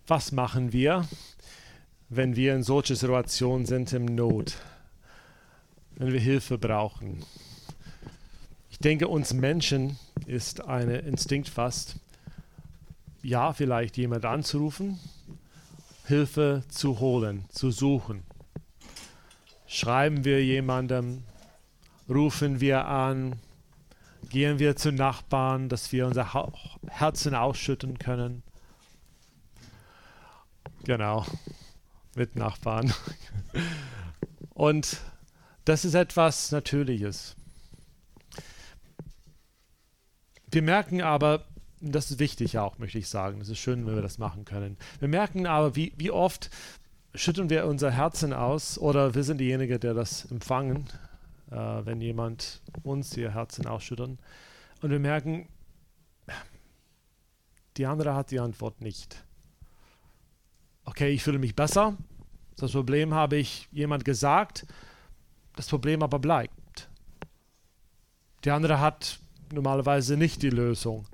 Was machen wir, wenn wir in solcher Situation sind im Not, wenn wir Hilfe brauchen? Ich denke, uns Menschen ist ein Instinkt fast, ja, vielleicht jemand anzurufen, Hilfe zu holen, zu suchen. Schreiben wir jemandem, rufen wir an, gehen wir zu Nachbarn, dass wir unser Herzen ausschütten können. Genau, mit Nachbarn. Und das ist etwas Natürliches. Wir merken aber, das ist wichtig auch, möchte ich sagen, es ist schön, wenn wir das machen können. Wir merken aber, wie oft schütten wir unser Herzen aus oder wir sind diejenigen, der das empfangen, wenn jemand uns ihr Herzen ausschüttet. Und wir merken, die andere hat die Antwort nicht. Okay, ich fühle mich besser. Das Problem habe ich jemand gesagt. Das Problem aber bleibt. Die andere hat normalerweise nicht die Lösung.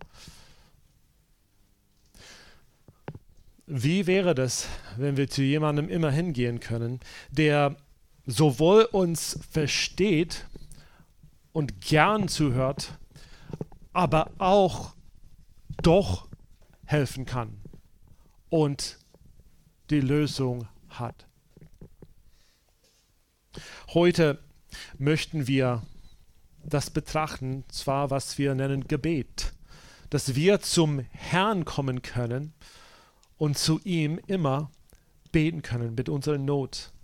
Wie wäre das, wenn wir zu jemandem immer hingehen können, der sowohl uns versteht und gern zuhört, aber auch doch helfen kann und die Lösung hat? Heute möchten wir das betrachten, zwar was wir nennen Gebet, dass wir zum Herrn kommen können und zu ihm immer beten können mit unserer Not.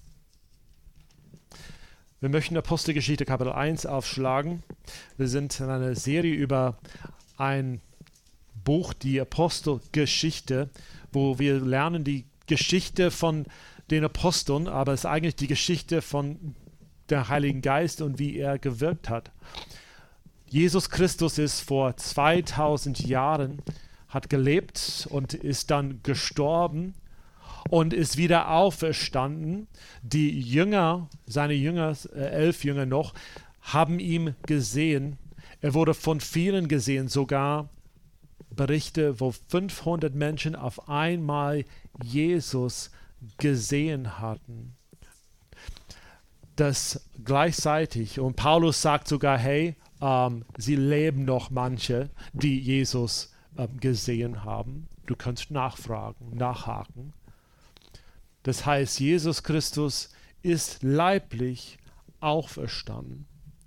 Wir möchten Apostelgeschichte Kapitel 1 aufschlagen. Wir sind in einer Serie über ein Buch, die Apostelgeschichte, wo wir lernen die Geschichte von den Aposteln, aber es ist eigentlich die Geschichte von der Heiligen Geist und wie er gewirkt hat. Jesus Christus ist vor 2000 Jahren, hat gelebt und ist dann gestorben und ist wieder auferstanden. Die Jünger, seine Jünger, 11 Jünger noch, haben ihn gesehen. Er wurde von vielen gesehen, sogar Berichte, wo 500 Menschen auf einmal Jesus gesehen hatten. Das gleichzeitig, und Paulus sagt sogar, hey, sie leben noch manche, die Jesus gesehen haben. Du kannst nachfragen, nachhaken. Das heißt, Jesus Christus ist leiblich auferstanden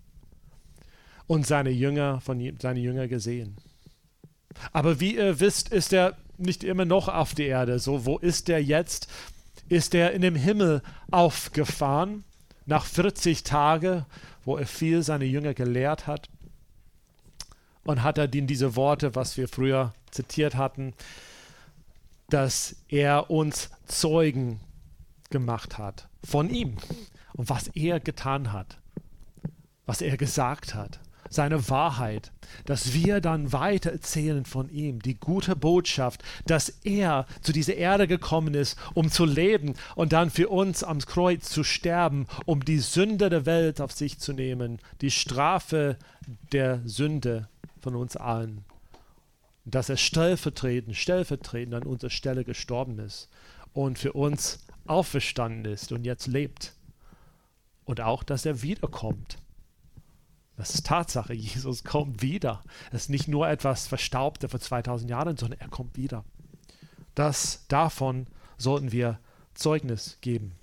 und seine Jünger gesehen. Aber wie ihr wisst, ist er nicht immer noch auf der Erde. So, wo ist er jetzt? Ist er in den Himmel aufgefahren, nach 40 Tagen, wo er viel seine Jünger gelehrt hat. Und hat er ihnen diese Worte, was wir früher zitiert hatten, dass er uns Zeugen gemacht hat von ihm und was er getan hat, was er gesagt hat, seine Wahrheit, dass wir dann weiter erzählen von ihm, die gute Botschaft, dass er zu dieser Erde gekommen ist, um zu leben und dann für uns am Kreuz zu sterben, um die Sünde der Welt auf sich zu nehmen, die Strafe der Sünde von uns allen. Dass er stellvertretend an unserer Stelle gestorben ist und für uns auferstanden ist und jetzt lebt. Und auch, dass er wiederkommt. Das ist Tatsache, Jesus kommt wieder. Es ist nicht nur etwas Verstaubte vor 2000 Jahren, sondern er kommt wieder. Davon sollten wir Zeugnis geben.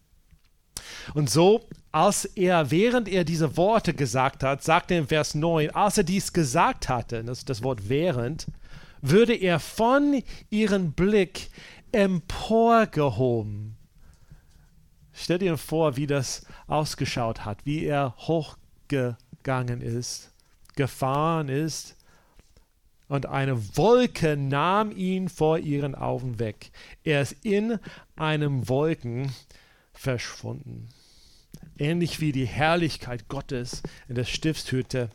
Und so, während er diese Worte gesagt hat, sagt er in Vers 9, als er dies gesagt hatte, das ist das Wort während, würde er von ihrem Blick emporgehoben. Stell dir vor, wie das ausgeschaut hat, wie er hochgegangen ist, gefahren ist und eine Wolke nahm ihn vor ihren Augen weg. Er ist in einem Wolken verschwunden. Ähnlich wie die Herrlichkeit Gottes in der Stiftshütte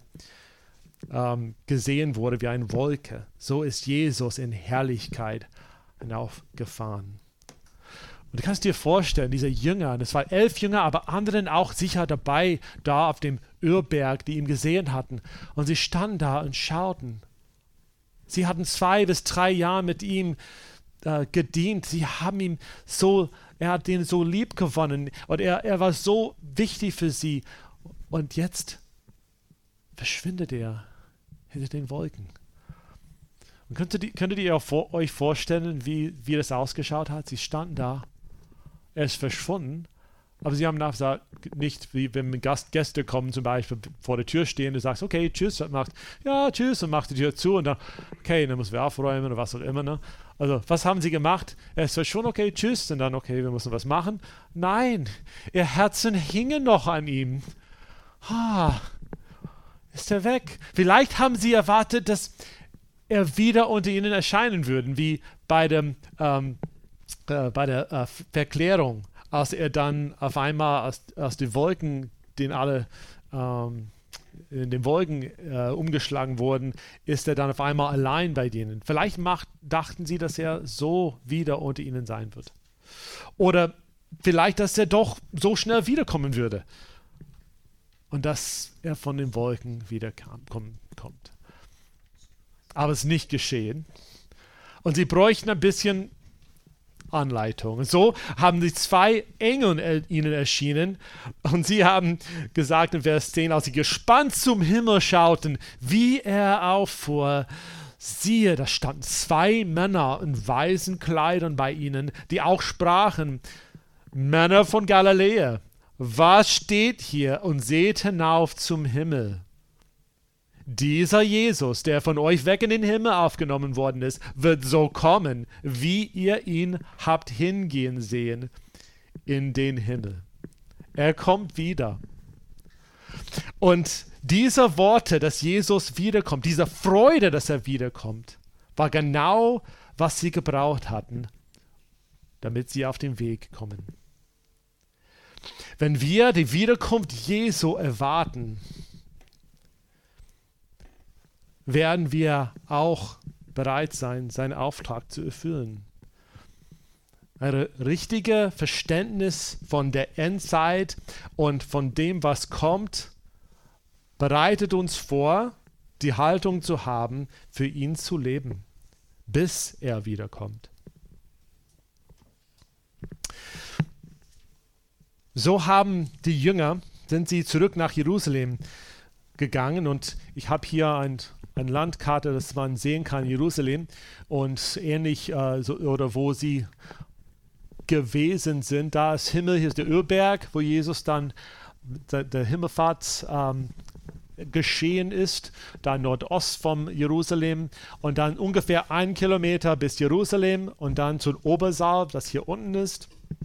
gesehen wurde wie eine Wolke, so ist Jesus in Herrlichkeit hinaufgefahren. Und du kannst dir vorstellen, diese Jünger, das waren 11 Jünger, aber anderen auch sicher dabei, da auf dem Ölberg, die ihn gesehen hatten. Und sie standen da und schauten. Sie hatten 2 bis 3 Jahre mit ihm gedient. Sie haben ihm er hat den so lieb gewonnen und er war so wichtig für sie. Und jetzt verschwindet er hinter den Wolken. Und könntet ihr euch vorstellen, wie das ausgeschaut hat? Sie standen da, er ist verschwunden, aber sie haben nachher nicht, wie wenn Gäste kommen, zum Beispiel vor der Tür stehen, du sagst, okay, tschüss, und macht, ja, tschüss, und macht die Tür zu und dann, okay, dann müssen wir aufräumen oder was auch immer. Ne? Also, was haben sie gemacht? Er ist verschwunden, okay, tschüss, und dann, okay, wir müssen was machen. Nein, ihr Herzen hingen noch an ihm. Ist er weg? Vielleicht haben sie erwartet, dass er wieder unter ihnen erscheinen würde, wie bei der Verklärung, als er dann auf einmal aus den Wolken, den alle in den Wolken umgeschlagen wurden, ist er dann auf einmal allein bei denen. Vielleicht dachten sie, dass er so wieder unter ihnen sein wird. Oder vielleicht, dass er doch so schnell wiederkommen würde. Und dass er von den Wolken wieder kommt. Aber es ist nicht geschehen. Und sie bräuchten ein bisschen Anleitung. Und so haben die 2 Engel ihnen erschienen und sie haben gesagt in Vers 10, als sie gespannt zum Himmel schauten, wie er auffuhr, siehe, da standen 2 Männer in weißen Kleidern bei ihnen, die auch sprachen, Männer von Galiläa, was steht hier und seht hinauf zum Himmel? Dieser Jesus, der von euch weg in den Himmel aufgenommen worden ist, wird so kommen, wie ihr ihn habt hingehen sehen in den Himmel. Er kommt wieder. Und diese Worte, dass Jesus wiederkommt, diese Freude, dass er wiederkommt, war genau, was sie gebraucht hatten, damit sie auf den Weg kommen. Wenn wir die Wiederkunft Jesu erwarten, werden wir auch bereit sein, seinen Auftrag zu erfüllen. Ein richtiges Verständnis von der Endzeit und von dem, was kommt, bereitet uns vor, die Haltung zu haben, für ihn zu leben, bis er wiederkommt. So sind sie zurück nach Jerusalem gegangen und ich habe hier eine Landkarte, dass man sehen kann, Jerusalem und ähnlich, oder wo sie gewesen sind. Da ist Himmel, hier ist der Ölberg, wo Jesus dann der Himmelfahrt geschehen ist, da Nordost vom Jerusalem und dann ungefähr 1 Kilometer bis Jerusalem und dann zum Obersaal, das hier unten ist.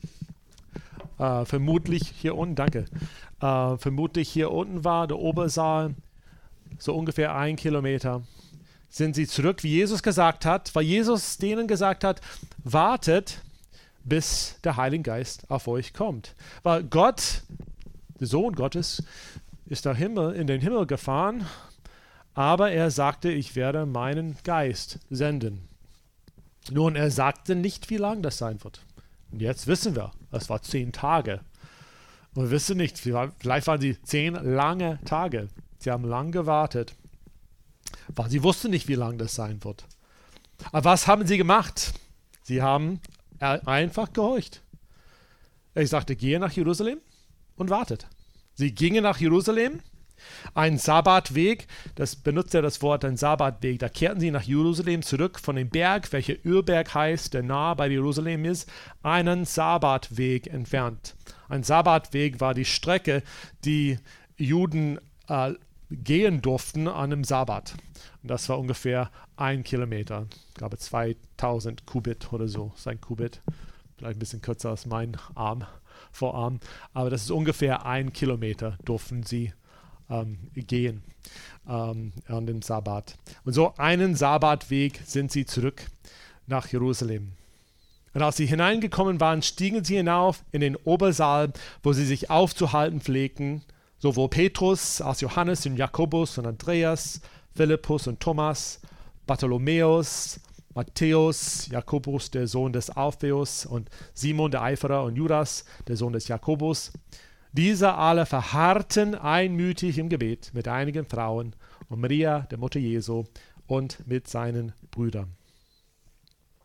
Vermutlich hier unten, vermutlich hier unten war der Obersaal, so ungefähr 1 Kilometer. Sind sie zurück, wie Jesus gesagt hat, weil Jesus denen gesagt hat, wartet, bis der Heilige Geist auf euch kommt. Weil Gott, der Sohn Gottes, ist in den Himmel gefahren, aber er sagte, ich werde meinen Geist senden. Nun, er sagte nicht, wie lang das sein wird. Und jetzt wissen wir, es war 10 Tage. Und wir wissen nicht, vielleicht waren sie 10 lange Tage. Sie haben lang gewartet, weil sie wussten nicht, wie lang das sein wird. Aber was haben sie gemacht? Sie haben einfach gehorcht. Ich sagte, gehe nach Jerusalem und wartet. Sie gingen nach Jerusalem, ein Sabbatweg, das benutzt ja das Wort ein Sabbatweg. Da kehrten sie nach Jerusalem zurück von dem Berg, welcher Ölberg heißt, der nahe bei Jerusalem ist, einen Sabbatweg entfernt. Ein Sabbatweg war die Strecke, die Juden gehen durften an einem Sabbat. Und das war ungefähr 1 Kilometer. Ich glaube 2000 Kubit oder so, ist ein Kubit. Vielleicht ein bisschen kürzer als mein Vorarm. Aber das ist ungefähr 1 Kilometer durften sie gehen an den Sabbat. Und so einen Sabbatweg sind sie zurück nach Jerusalem. Und als sie hineingekommen waren, stiegen sie hinauf in den Obersaal, wo sie sich aufzuhalten pflegten, sowohl Petrus als Johannes und Jakobus und Andreas, Philippus und Thomas, Bartholomäus, Matthäus, Jakobus, der Sohn des Alpheus und Simon der Eiferer und Judas, der Sohn des Jakobus. Diese alle verharrten einmütig im Gebet mit einigen Frauen und Maria, der Mutter Jesu, und mit seinen Brüdern.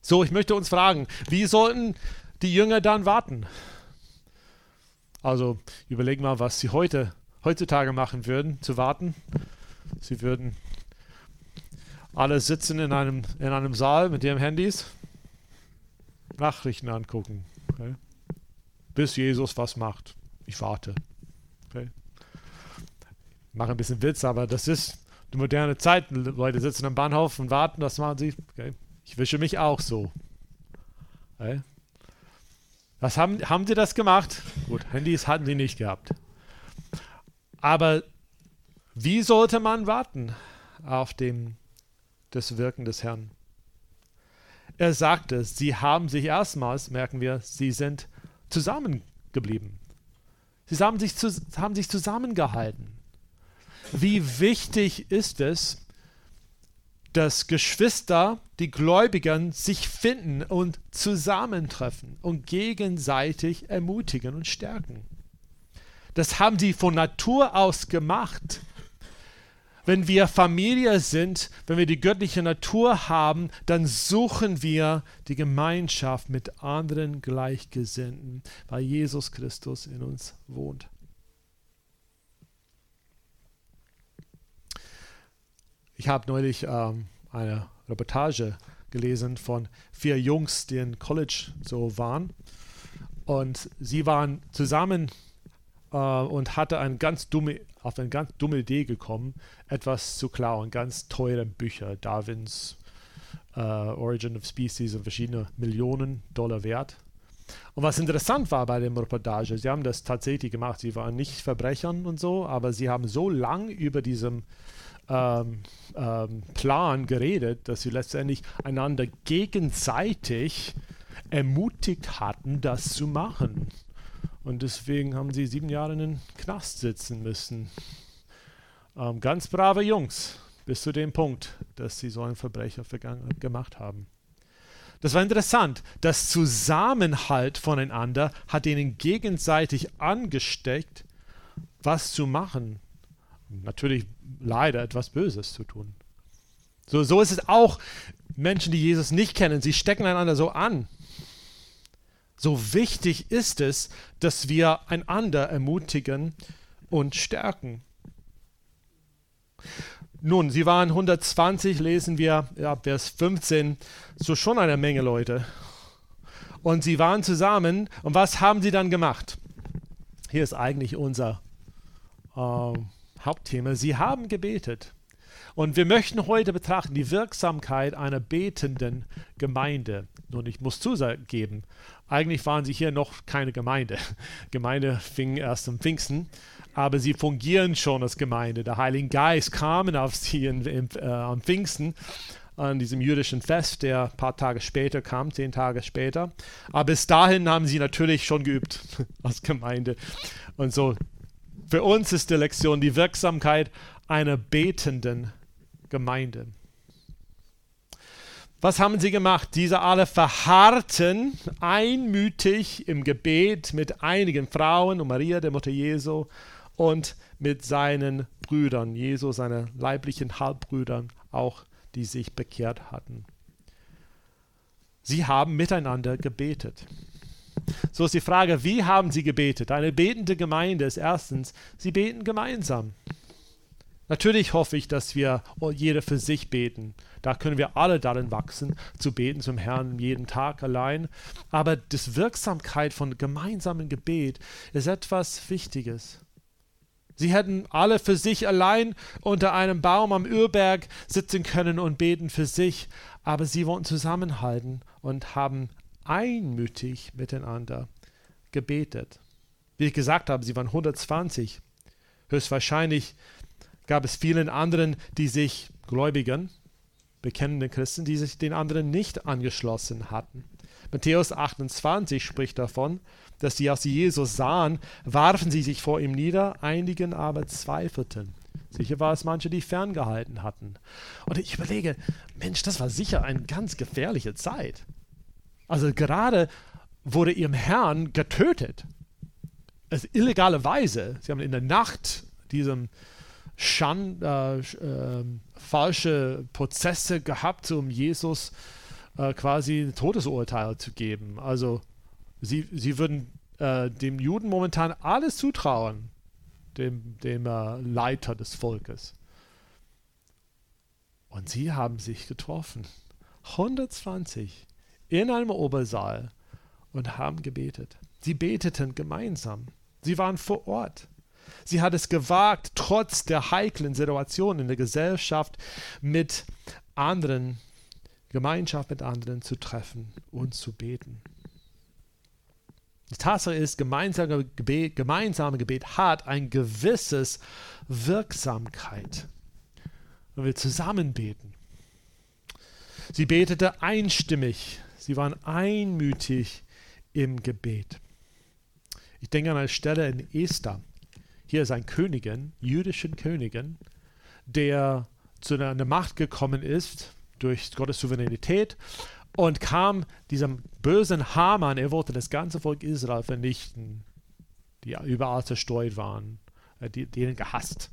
So, ich möchte uns fragen, wie sollten die Jünger dann warten? Also überlegen mal, was sie heutzutage machen würden, zu warten. Sie würden alle sitzen in einem Saal mit ihren Handys, Nachrichten angucken, okay? Bis Jesus was macht. Ich warte. Okay? Ich mache ein bisschen Witz, aber das ist die moderne Zeit. Leute sitzen am Bahnhof und warten, das machen sie. Okay? Ich wische mich auch so. Okay? Was haben sie das gemacht? Gut, Handys hatten sie nicht gehabt. Aber wie sollte man warten auf das Wirken des Herrn? Er sagte, sie haben sich erstmals, merken wir, sie sind zusammengeblieben. Sie haben sich zusammengehalten. Wie wichtig ist es, dass Geschwister, die Gläubigen, sich finden und zusammentreffen und gegenseitig ermutigen und stärken. Das haben sie von Natur aus gemacht. Wenn wir Familie sind, wenn wir die göttliche Natur haben, dann suchen wir die Gemeinschaft mit anderen Gleichgesinnten, weil Jesus Christus in uns wohnt. Ich habe neulich eine Reportage gelesen von 4 Jungs, die in College so waren. Und sie waren zusammen und hatte auf eine ganz dumme Idee gekommen, etwas zu klauen, ganz teure Bücher, Darwins Origin of Species und verschiedene Millionen $Millionen wert. Und was interessant war bei dem Reportage, sie haben das tatsächlich gemacht, sie waren nicht Verbrechern und so, aber sie haben so lang über diesem Plan geredet, dass sie letztendlich einander gegenseitig ermutigt hatten, das zu machen. Und deswegen haben sie 7 Jahre in den Knast sitzen müssen. Ganz brave Jungs, bis zu dem Punkt, dass sie so einen Verbrecher gemacht haben. Das war interessant. Das Zusammenhalt voneinander hat ihnen gegenseitig angesteckt, was zu machen. Natürlich leider etwas Böses zu tun. So ist es auch Menschen, die Jesus nicht kennen. Sie stecken einander so an. So wichtig ist es, dass wir einander ermutigen und stärken. Nun, sie waren 120, lesen wir, ja, Vers 15, so schon eine Menge Leute. Und sie waren zusammen. Und was haben sie dann gemacht? Hier ist eigentlich unser Hauptthema. Sie haben gebetet. Und wir möchten heute betrachten die Wirksamkeit einer betenden Gemeinde. Nun, ich muss zugeben, eigentlich waren sie hier noch keine Gemeinde. Gemeinde fing erst am Pfingsten, aber sie fungieren schon als Gemeinde. Der Heilige Geist kam auf sie am Pfingsten, an diesem jüdischen Fest, der ein paar Tage später kam, 10 Tage später. Aber bis dahin haben sie natürlich schon geübt als Gemeinde. Und so, für uns ist die Lektion die Wirksamkeit einer betenden Gemeinde. Was haben sie gemacht? Diese alle verharrten einmütig im Gebet mit einigen Frauen und Maria, der Mutter Jesu, und mit seinen Brüdern, Jesu, seine leiblichen Halbbrüdern, auch die sich bekehrt hatten. Sie haben miteinander gebetet. So ist die Frage, wie haben sie gebetet? Eine betende Gemeinde ist erstens, sie beten gemeinsam. Natürlich hoffe ich, dass wir jeder für sich beten. Da können wir alle darin wachsen, zu beten zum Herrn jeden Tag allein. Aber die Wirksamkeit von gemeinsamen Gebet ist etwas Wichtiges. Sie hätten alle für sich allein unter einem Baum am Ölberg sitzen können und beten für sich. Aber sie wollten zusammenhalten und haben einmütig miteinander gebetet. Wie ich gesagt habe, sie waren 120. Höchstwahrscheinlich gab es vielen anderen, die sich Gläubigen, bekennende Christen, die sich den anderen nicht angeschlossen hatten. Matthäus 28 spricht davon, dass sie, als sie Jesus sahen, warfen sie sich vor ihm nieder, einigen aber zweifelten. Sicher war es manche, die ferngehalten hatten. Und ich überlege, Mensch, das war sicher eine ganz gefährliche Zeit. Also gerade wurde ihrem Herrn getötet. Also illegale Weise. Sie haben in der Nacht diesem falsche Prozesse gehabt, um Jesus quasi ein Todesurteil zu geben. Also sie würden dem Juden momentan alles zutrauen, dem Leiter des Volkes. Und sie haben sich getroffen, 120 in einem Obersaal und haben gebetet. Sie beteten gemeinsam. Sie waren vor Ort. Sie hat es gewagt, trotz der heiklen Situation in der Gesellschaft mit anderen, Gemeinschaft mit anderen zu treffen und zu beten. Die Tatsache ist, gemeinsame Gebet hat ein gewisses Wirksamkeit. Wenn wir zusammen beten. Sie betete einstimmig. Sie waren einmütig im Gebet. Ich denke an eine Stelle in Esther. Hier ist ein Königin, jüdischen Königin, der zu einer Macht gekommen ist durch Gottes Souveränität und kam diesem bösen Haman, er wollte das ganze Volk Israel vernichten, die überall zerstreut waren, denen gehasst.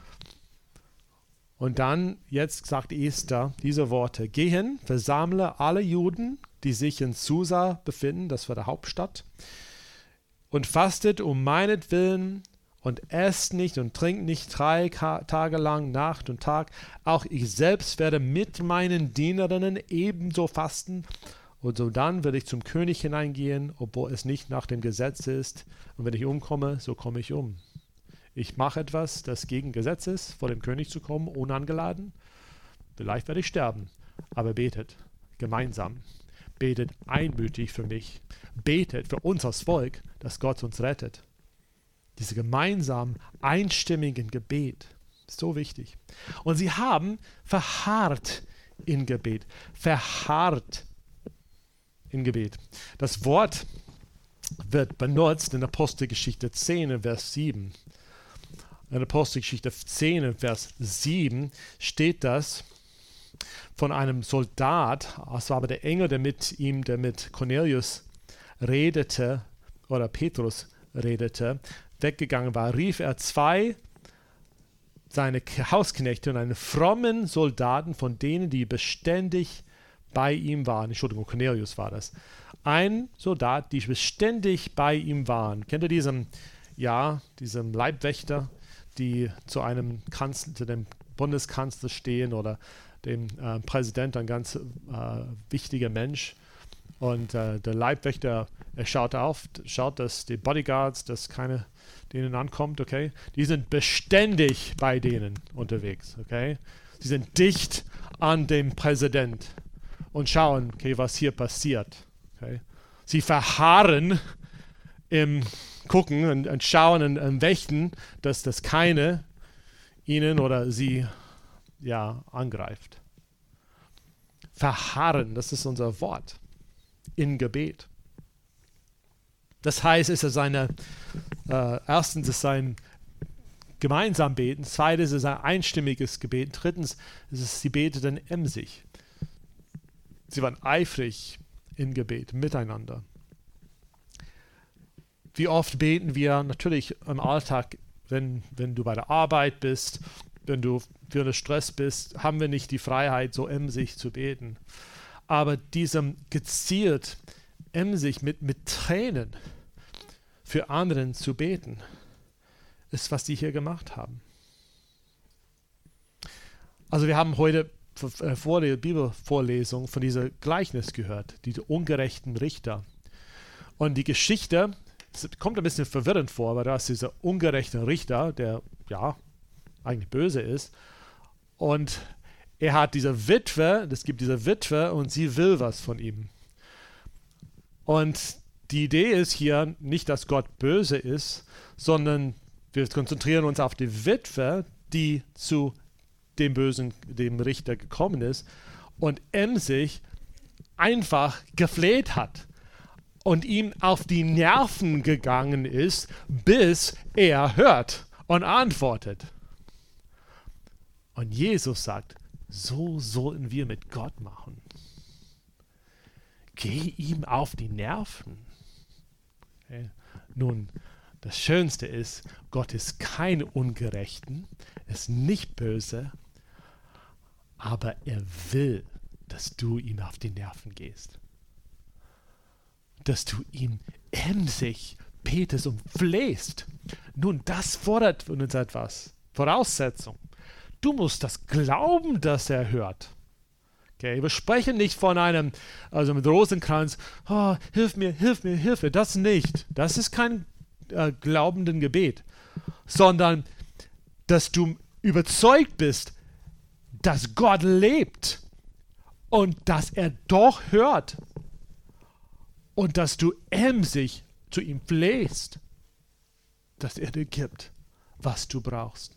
Und dann, jetzt sagt Esther diese Worte: Geh hin, versammle alle Juden, die sich in Susa befinden, das war die Hauptstadt, und fastet um meinetwillen und esst nicht und trinkt nicht 3 Tage lang, Nacht und Tag. Auch ich selbst werde mit meinen Dienerinnen ebenso fasten. Und so dann werde ich zum König hineingehen, obwohl es nicht nach dem Gesetz ist. Und wenn ich umkomme, so komme ich um. Ich mache etwas, das gegen Gesetz ist, vor dem König zu kommen, unangeladen. Vielleicht werde ich sterben, aber betet gemeinsam. Betet einmütig für mich. Betet für uns als Volk, dass Gott uns rettet. Diese gemeinsamen, einstimmigen Gebet ist so wichtig. Und sie haben verharrt in Gebet. Verharrt in Gebet. Das Wort wird benutzt in Apostelgeschichte 10, Vers 7. In Apostelgeschichte 10, Vers 7 steht das von einem Soldat, es war aber der Engel, der mit Cornelius redete, oder Petrus redete, weggegangen war, rief er 2 seine Hausknechte und einen frommen Soldaten von denen, die beständig bei ihm waren. Entschuldigung, Cornelius war das. Ein Soldat, die beständig bei ihm waren. Kennt ihr diesem Leibwächter, die zu dem Bundeskanzler stehen oder dem Präsident, ein ganz wichtiger Mensch. Und der Leibwächter, er schaut, dass die Bodyguards, dass keiner denen ankommt, okay? Die sind beständig bei denen unterwegs, okay? Sie sind dicht an dem Präsident und schauen, okay, was hier passiert, okay? Sie verharren im Gucken und schauen und wächten, dass das keine ihnen oder sie angreift. Verharren, das ist unser Wort in Gebet. Das heißt, erstens ist ein gemeinsam beten, zweitens ist ein einstimmiges Gebet, drittens ist es, sie beteten emsig. Sie waren eifrig in Gebet, miteinander. Wie oft beten wir natürlich im Alltag, wenn du bei der Arbeit bist, wenn du für den Stress bist, haben wir nicht die Freiheit, so emsig zu beten. Aber diesem gezielt, emsig mit Tränen für anderen zu beten, ist, was die hier gemacht haben. Also wir haben heute vor der Bibelvorlesung von dieser Gleichnis gehört, diese ungerechten Richter. Und die Geschichte, es kommt ein bisschen verwirrend vor, weil da ist dieser ungerechte Richter, der eigentlich böse ist. Und er hat diese Witwe, es gibt diese Witwe und sie will was von ihm. Und die Idee ist hier nicht, dass Gott böse ist, sondern wir konzentrieren uns auf die Witwe, die zu dem Richter gekommen ist und emsig einfach gefleht hat und ihm auf die Nerven gegangen ist, bis er hört und antwortet. Und Jesus sagt, so sollten wir mit Gott machen. Geh ihm auf die Nerven. Okay. Nun, das Schönste ist, Gott ist kein Ungerechten, ist nicht böse, aber er will dass du ihm auf die Nerven gehst. Dass du ihn emsig betest und flehst. Nun, das fordert von uns etwas. Voraussetzung. Du musst das glauben, dass er hört. Okay, wir sprechen nicht von einem, also mit Rosenkranz, oh, hilf mir, hilf mir, hilf mir. Das nicht. Das ist kein glaubenden Gebet. Sondern, dass du überzeugt bist, dass Gott lebt und dass er doch hört. Und dass du emsig zu ihm flehst, dass er dir gibt, was du brauchst.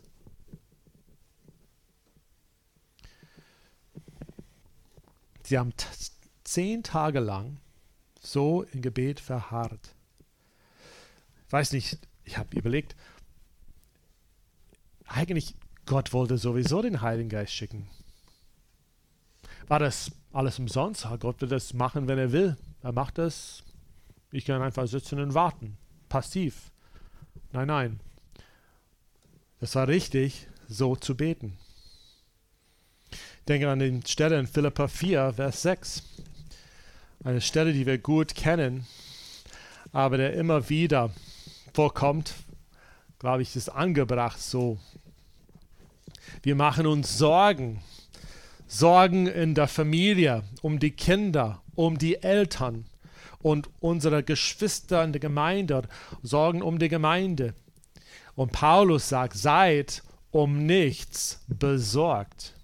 Sie haben 10 Tage lang so im Gebet verharrt. Ich weiß nicht, ich habe überlegt, eigentlich Gott wollte sowieso den Heiligen Geist schicken. War das alles umsonst? Gott will das machen, wenn er will. Er macht das. Ich kann einfach sitzen und warten. Passiv. Nein, nein. Es war richtig, so zu beten. Denke an die Stelle in Philipper 4, Vers 6. Eine Stelle, die wir gut kennen, aber der immer wieder vorkommt, glaube ich, ist angebracht so. Wir machen uns Sorgen. Sorgen in der Familie, um die Kinder, um die Eltern und unsere Geschwister in der Gemeinde, Sorgen um die Gemeinde. Und Paulus sagt, seid um nichts besorgt.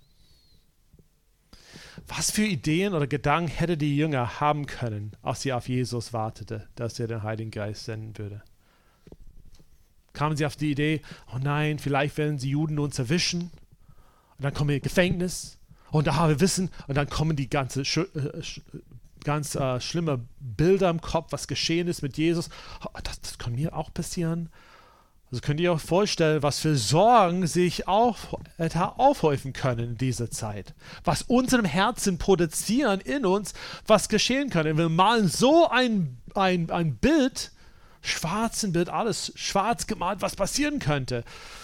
Was für Ideen oder Gedanken hätte die Jünger haben können, als sie auf Jesus wartete, dass er den Heiligen Geist senden würde? Kamen sie auf die Idee, oh nein, vielleicht werden die Juden uns erwischen und dann kommen wir in Gefängnis. Und da wir wissen, und dann kommen die ganz schlimme Bilder im Kopf, was geschehen ist mit Jesus. Das kann mir auch passieren. Also könnt ihr euch vorstellen, was für Sorgen sich aufhäufen können in dieser Zeit. Was unserem Herzen produzieren in uns, was geschehen kann. Wir malen so ein Bild, schwarzen Bild, alles schwarz gemalt, was passieren könnte.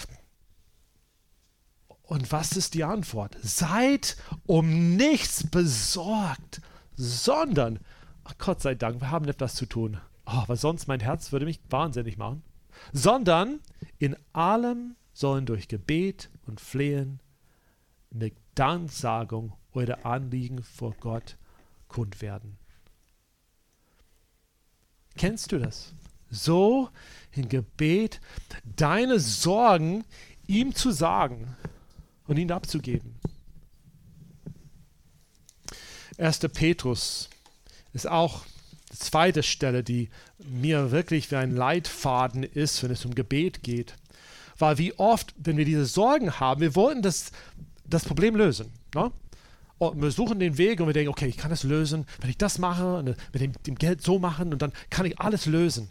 Und was ist die Antwort? Seid um nichts besorgt, sondern, Gott sei Dank, wir haben etwas zu tun. Weil sonst mein Herz würde mich wahnsinnig machen. Sondern in allem sollen durch Gebet und Flehen mit Danksagung eure Anliegen vor Gott kund werden. Kennst du das? So in Gebet deine Sorgen ihm zu sagen und ihn abzugeben. 1. Petrus ist auch die zweite Stelle, die mir wirklich wie ein Leitfaden ist, wenn es um Gebet geht. Weil wie oft, wenn wir diese Sorgen haben, wir wollten das Problem lösen. Ne? Und wir suchen den Weg und wir denken, okay, ich kann das lösen, wenn ich das mache, und mit dem Geld so machen und dann kann ich alles lösen.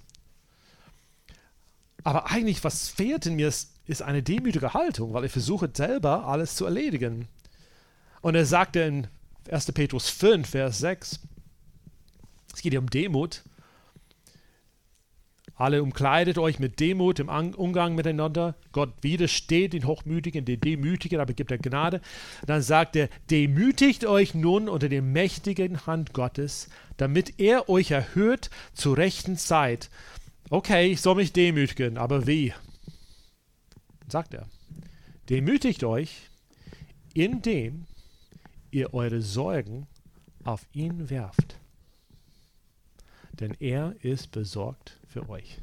Aber eigentlich, was fehlt in mir, ist eine demütige Haltung, weil ich versuche selber alles zu erledigen. Und er sagte in 1. Petrus 5, Vers 6, es geht hier um Demut. Alle umkleidet euch mit Demut im Umgang miteinander. Gott widersteht den Hochmütigen, den Demütigen, aber gibt er Gnade. Dann sagt er, demütigt euch nun unter der mächtigen Hand Gottes, damit er euch erhöht zur rechten Zeit. Okay, ich soll mich demütigen, aber wie? Sagt er, demütigt euch, indem ihr eure Sorgen auf ihn werft. Denn er ist besorgt für euch.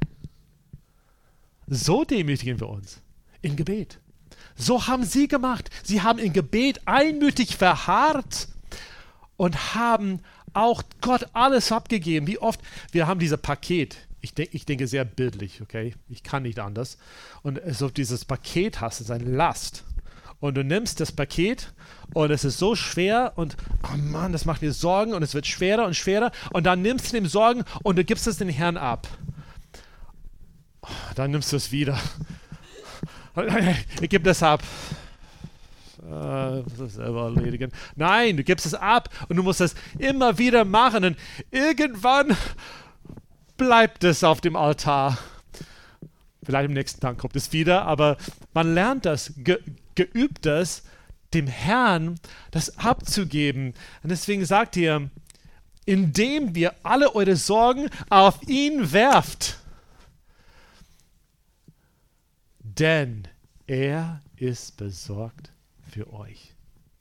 So demütigen wir uns im Gebet. So haben sie gemacht. Sie haben im Gebet einmütig verharrt und haben auch Gott alles abgegeben. Wie oft, wir haben dieses Paket. Ich denke sehr bildlich, okay? Ich kann nicht anders. Und so dieses Paket hast, ist eine Last. Und du nimmst das Paket und es ist so schwer und, oh Mann, das macht mir Sorgen und es wird schwerer und schwerer. Und dann nimmst du dem Sorgen und du gibst es den Herrn ab. Dann nimmst du es wieder. Ich gebe das ab. Das selber erledigen. Nein, du gibst es ab und du musst das immer wieder machen. Und irgendwann bleibt es auf dem Altar. Vielleicht am nächsten Tag kommt es wieder, aber man lernt das, geübt das, dem Herrn das abzugeben. Und deswegen sagt ihr, indem wir alle eure Sorgen auf ihn werft. Denn er ist besorgt für euch.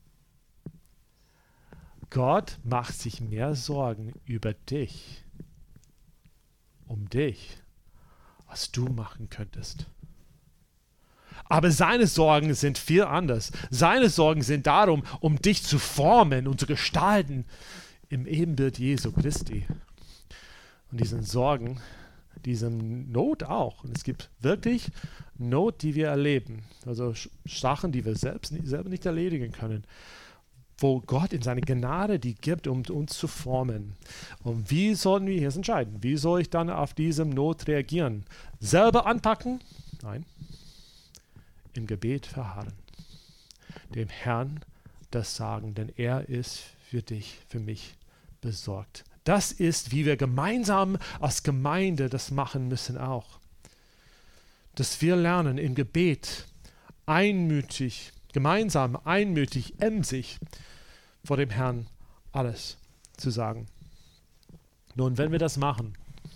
Gott macht sich mehr Sorgen über dich, um dich, als du machen könntest. Aber seine Sorgen sind viel anders. Seine Sorgen sind darum, um dich zu formen und zu gestalten im Ebenbild Jesu Christi. Und diesen Sorgen, diesem Not auch. Und es gibt wirklich Not, die wir erleben. Also Sachen, die wir selber nicht erledigen können. Wo Gott in seine Gnade die gibt, um uns zu formen. Und wie sollen wir jetzt entscheiden? Wie soll ich dann auf diese Not reagieren? Selber anpacken? Nein. Im Gebet verharren. Dem Herrn das sagen, denn er ist für dich, für mich besorgt. Das ist, wie wir gemeinsam als Gemeinde das machen müssen auch. Dass wir lernen im Gebet einmütig, gemeinsam, einmütig, emsig vor dem Herrn alles zu sagen. Nun, wenn wir das machen,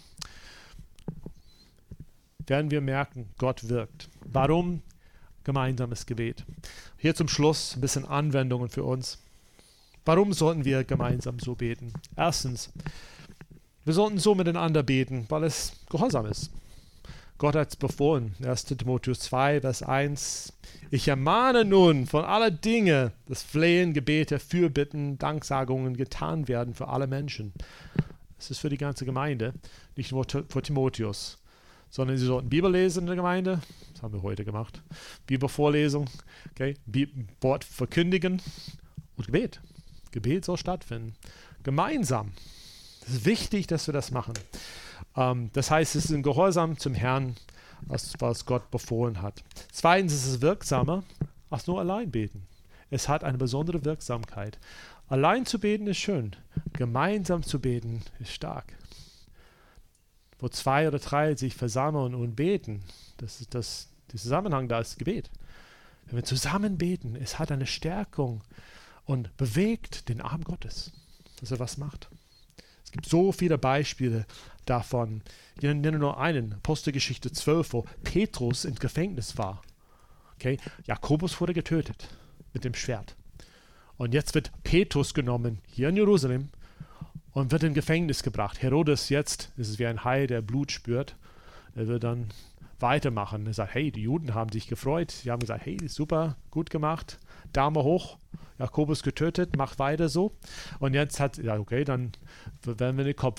werden wir merken, Gott wirkt. Warum gemeinsames Gebet? Hier zum Schluss ein bisschen Anwendungen für uns. Warum sollten wir gemeinsam so beten? Erstens, wir sollten so miteinander beten, weil es gehorsam ist. Gott hat es befohlen. 1. Timotheus 2, Vers 1. Ich ermahne nun von aller Dinge, dass Flehen, Gebete, Fürbitten, Danksagungen getan werden für alle Menschen. Das ist für die ganze Gemeinde, nicht nur für Timotheus, sondern sie sollten Bibel lesen in der Gemeinde. Das haben wir heute gemacht. Bibelvorlesung, okay? Wort verkündigen und Gebet. Gebet soll stattfinden. Gemeinsam. Es ist wichtig, dass wir das machen. Das heißt, es ist ein Gehorsam zum Herrn, was Gott befohlen hat. Zweitens ist es wirksamer als nur allein beten. Es hat eine besondere Wirksamkeit. Allein zu beten ist schön. Gemeinsam zu beten ist stark. Wo 2 oder 3 sich versammeln und beten, der Zusammenhang da ist Gebet. Wenn wir zusammen beten, es hat eine Stärkung und bewegt den Arm Gottes, dass er was macht. Es gibt so viele Beispiele davon. Ich nenne nur einen, Apostelgeschichte 12, wo Petrus im Gefängnis war. Okay? Jakobus wurde getötet mit dem Schwert. Und jetzt wird Petrus genommen, hier in Jerusalem, und wird in Gefängnis gebracht. Herodes jetzt, das ist wie ein Hai, der Blut spürt, er wird dann weitermachen. Er sagt, hey, die Juden haben sich gefreut. Sie haben gesagt, hey, super, gut gemacht, Daumen hoch. Jakobus getötet, mach weiter so. Und jetzt okay, dann werden wir den Kopf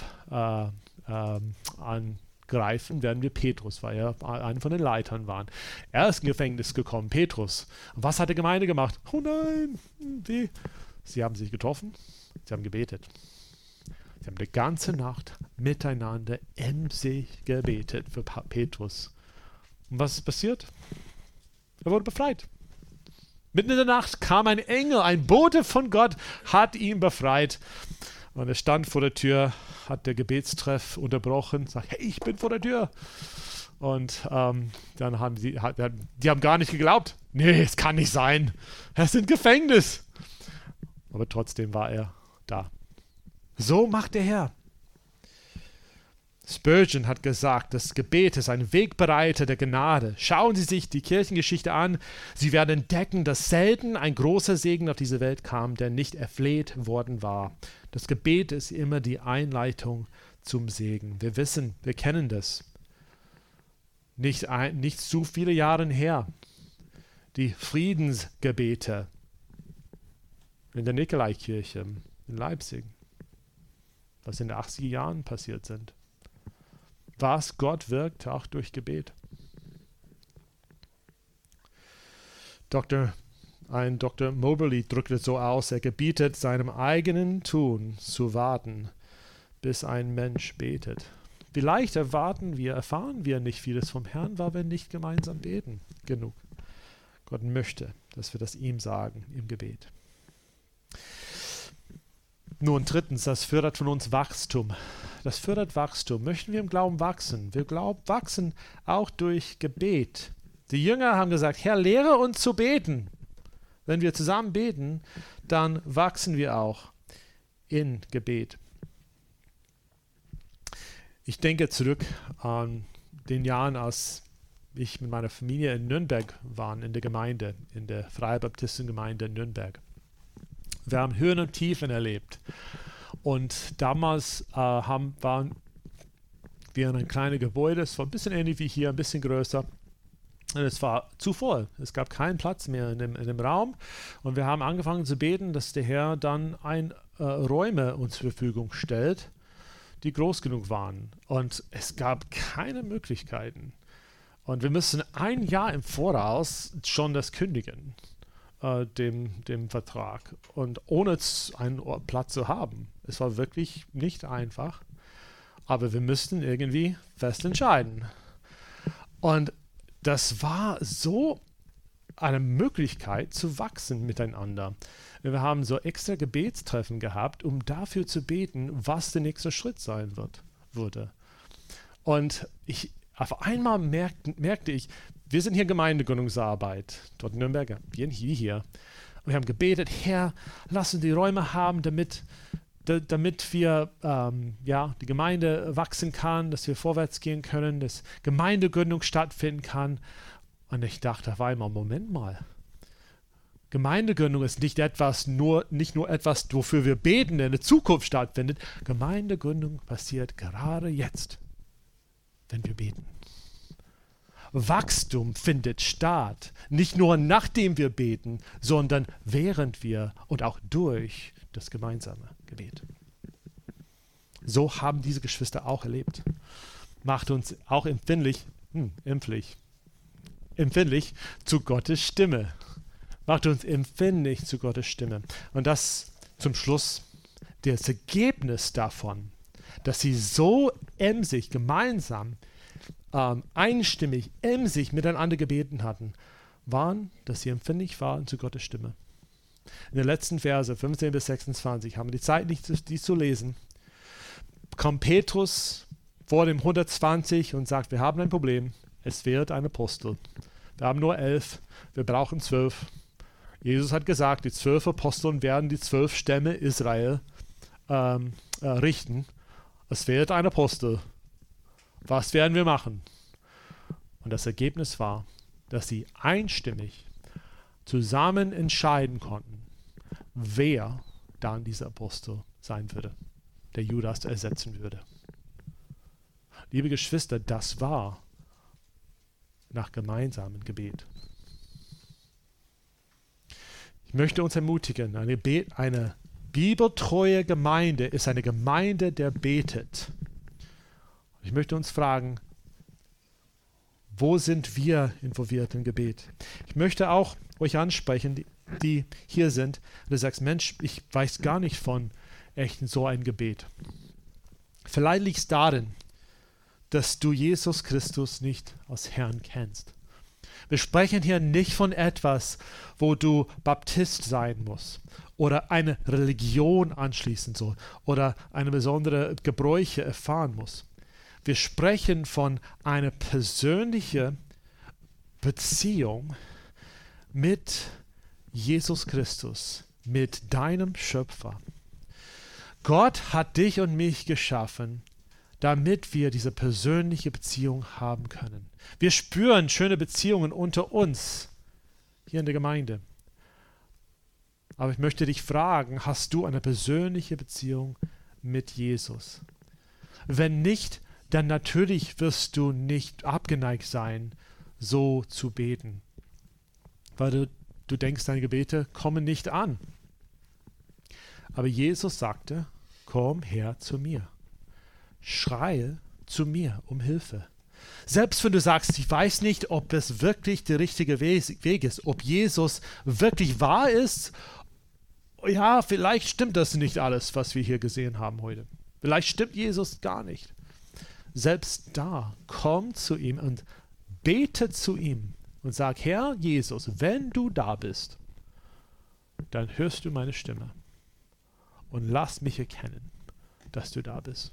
angreifen, werden wir Petrus, weil er einer von den Leitern war. Er ist in Gefängnis gekommen, Petrus. Und was hat die Gemeinde gemacht? Oh nein, wie? Sie haben sich getroffen, sie haben gebetet. Sie haben die ganze Nacht miteinander emsig gebetet für Petrus. Und was ist passiert? Er wurde befreit. Mitten in der Nacht kam ein Engel, ein Bote von Gott, hat ihn befreit. Und er stand vor der Tür, hat der Gebetstreff unterbrochen, sagt, hey, ich bin vor der Tür. Und dann haben die haben gar nicht geglaubt. Nee, es kann nicht sein. Er ist im Gefängnis. Aber trotzdem war er da. So macht der Herr. Spurgeon hat gesagt, das Gebet ist ein Wegbereiter der Gnade. Schauen Sie sich die Kirchengeschichte an. Sie werden entdecken, dass selten ein großer Segen auf diese Welt kam, der nicht erfleht worden war. Das Gebet ist immer die Einleitung zum Segen. Wir wissen, wir kennen das. Nicht zu viele Jahre her. Die Friedensgebete in der Nikolaikirche in Leipzig, was in den 80er Jahren passiert sind. Was Gott wirkt, auch durch Gebet. Dr. Moberly drückt es so aus, er gebietet seinem eigenen Tun zu warten, bis ein Mensch betet. Vielleicht erfahren wir nicht vieles vom Herrn, weil wir nicht gemeinsam beten genug. Gott möchte, dass wir das ihm sagen im Gebet. Nun, drittens, das fördert von uns Wachstum. Das fördert Wachstum. Möchten wir im Glauben wachsen? Wir wachsen auch durch Gebet. Die Jünger haben gesagt, Herr, lehre uns zu beten. Wenn wir zusammen beten, dann wachsen wir auch in Gebet. Ich denke zurück an den Jahren, als ich mit meiner Familie in Nürnberg war, in der Gemeinde, in der Freie Baptistengemeinde in Nürnberg. Wir haben Höhen und Tiefen erlebt. Und damals waren wir in einem kleinen Gebäude, es war ein bisschen ähnlich wie hier, ein bisschen größer. Und es war zu voll. Es gab keinen Platz mehr in dem Raum. Und wir haben angefangen zu beten, dass der Herr dann Räume uns zur Verfügung stellt, die groß genug waren. Und es gab keine Möglichkeiten. Und wir müssen ein Jahr im Voraus schon das kündigen, dem Vertrag. Und ohne einen Platz zu haben. Es war wirklich nicht einfach. Aber wir müssten irgendwie fest entscheiden. Und das war so eine Möglichkeit zu wachsen miteinander. Wir haben so extra Gebetstreffen gehabt, um dafür zu beten, was der nächste Schritt sein würde. Und auf einmal merkte ich, wir sind hier Gemeindegründungsarbeit, dort in Nürnberg, hier. Und wir haben gebetet, Herr, lass uns die Räume haben, damit wir die Gemeinde wachsen kann, dass wir vorwärts gehen können, dass Gemeindegründung stattfinden kann. Und ich dachte auf einmal, Moment mal, Gemeindegründung ist nicht nur etwas, wofür wir beten, der in der Zukunft stattfindet. Gemeindegründung passiert gerade jetzt, wenn wir beten. Wachstum findet statt, nicht nur nachdem wir beten, sondern während wir und auch durch das gemeinsame Gebet. So haben diese Geschwister auch erlebt. Macht uns auch empfindlich zu Gottes Stimme. Macht uns empfindlich zu Gottes Stimme. Und das zum Schluss, das Ergebnis davon, dass sie so emsig, gemeinsam, einstimmig, emsig miteinander gebeten hatten, waren, dass sie empfindlich waren zu Gottes Stimme. In den letzten Verse, 15 bis 26, haben wir die Zeit nicht, dies zu lesen, kommt Petrus vor dem 120 und sagt, wir haben ein Problem, es wird ein Apostel. Wir haben nur 11, wir brauchen 12. Jesus hat gesagt, die 12 Aposteln werden die 12 Stämme Israel richten. Es wird ein Apostel. Was werden wir machen? Und das Ergebnis war, dass sie einstimmig zusammen entscheiden konnten, wer dann dieser Apostel sein würde, der Judas ersetzen würde. Liebe Geschwister, das war nach gemeinsamem Gebet. Ich möchte uns ermutigen, eine bibeltreue Gemeinde ist eine Gemeinde, der betet. Ich möchte uns fragen, wo sind wir involviert im Gebet? Ich möchte auch euch ansprechen, die hier sind, und du sagst, Mensch, ich weiß gar nicht von echt so ein Gebet. Vielleicht liegt es darin, dass du Jesus Christus nicht als Herrn kennst. Wir sprechen hier nicht von etwas, wo du Baptist sein musst oder eine Religion anschließen soll oder eine besondere Gebräuche erfahren musst. Wir sprechen von einer persönlichen Beziehung mit Jesus Christus, mit deinem Schöpfer. Gott hat dich und mich geschaffen, damit wir diese persönliche Beziehung haben können. Wir spüren schöne Beziehungen unter uns hier in der Gemeinde. Aber ich möchte dich fragen, hast du eine persönliche Beziehung mit Jesus? Wenn nicht, dann natürlich wirst du nicht abgeneigt sein, so zu beten. Weil du denkst, deine Gebete kommen nicht an. Aber Jesus sagte, komm her zu mir. Schreie zu mir um Hilfe. Selbst wenn du sagst, ich weiß nicht, ob es wirklich der richtige Weg ist, ob Jesus wirklich wahr ist, ja, vielleicht stimmt das nicht alles, was wir hier gesehen haben heute. Vielleicht stimmt Jesus gar nicht. Selbst da, komm zu ihm und bete zu ihm und sag, Herr Jesus, wenn du da bist, dann hörst du meine Stimme und lass mich erkennen, dass du da bist.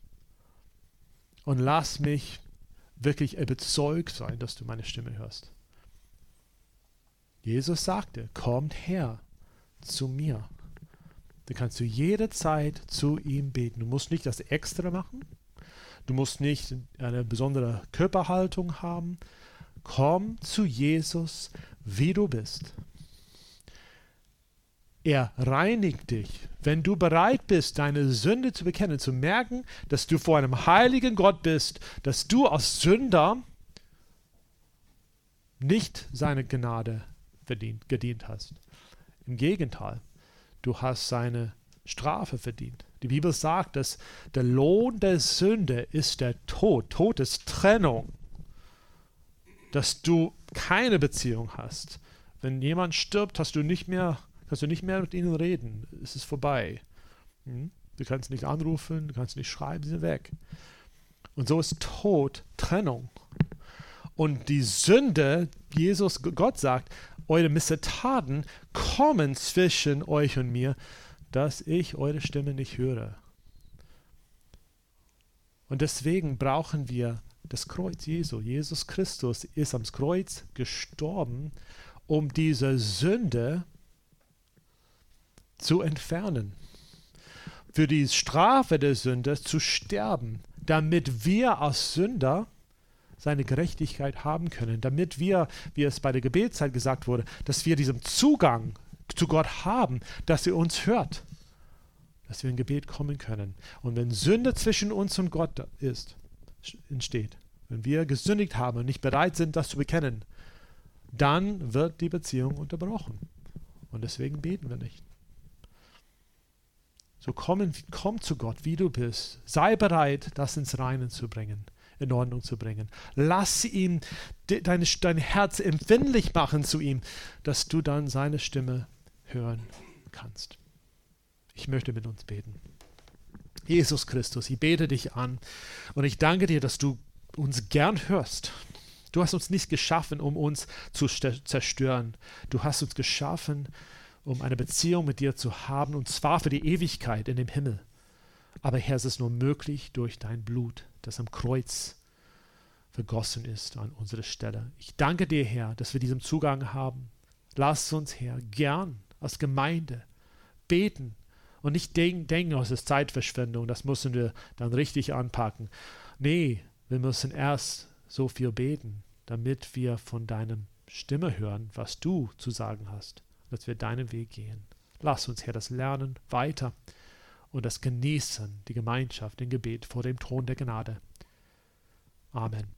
Und lass mich wirklich überzeugt sein, dass du meine Stimme hörst. Jesus sagte, kommt her zu mir. Dann kannst du jederzeit zu ihm beten. Du musst nicht das extra machen. Du musst nicht eine besondere Körperhaltung haben. Komm zu Jesus, wie du bist. Er reinigt dich, wenn du bereit bist, deine Sünde zu bekennen, zu merken, dass du vor einem heiligen Gott bist, dass du als Sünder nicht seine Gnade gedient hast. Im Gegenteil, du hast seine Strafe verdient. Die Bibel sagt, dass der Lohn der Sünde ist der Tod. Tod ist Trennung. Dass du keine Beziehung hast. Wenn jemand stirbt, kannst du nicht mehr mit ihnen reden. Es ist vorbei. Du kannst nicht anrufen, du kannst nicht schreiben, sie sind weg. Und so ist Tod Trennung. Und die Sünde, Gott sagt, eure Missetaten kommen zwischen euch und mir, dass ich eure Stimme nicht höre. Und deswegen brauchen wir das Kreuz Jesu. Jesus Christus ist am Kreuz gestorben, um diese Sünde zu entfernen. Für die Strafe der Sünde zu sterben, damit wir als Sünder seine Gerechtigkeit haben können, damit wir, wie es bei der Gebetszeit gesagt wurde, dass wir diesen Zugang zu Gott haben, dass er uns hört, dass wir in Gebet kommen können. Und wenn Sünde zwischen uns und Gott entsteht, wenn wir gesündigt haben und nicht bereit sind, das zu bekennen, dann wird die Beziehung unterbrochen. Und deswegen beten wir nicht. So komm zu Gott, wie du bist. Sei bereit, das ins Reine zu bringen, in Ordnung zu bringen. Lass ihm dein Herz empfindlich machen zu ihm, dass du dann seine Stimme hören kannst. Ich möchte mit uns beten. Jesus Christus, ich bete dich an und ich danke dir, dass du uns gern hörst. Du hast uns nicht geschaffen, um uns zu zerstören. Du hast uns geschaffen, um eine Beziehung mit dir zu haben, und zwar für die Ewigkeit in dem Himmel. Aber Herr, es ist nur möglich durch dein Blut, das am Kreuz vergossen ist an unserer Stelle. Ich danke dir, Herr, dass wir diesen Zugang haben. Lass uns, Herr, gern als Gemeinde beten und nicht denken, es ist Zeitverschwendung, das müssen wir dann richtig anpacken. Nee, wir müssen erst so viel beten, damit wir von deiner Stimme hören, was du zu sagen hast, dass wir deinen Weg gehen. Lass uns, Herr, das lernen weiter und das genießen, die Gemeinschaft, den Gebet vor dem Thron der Gnade. Amen.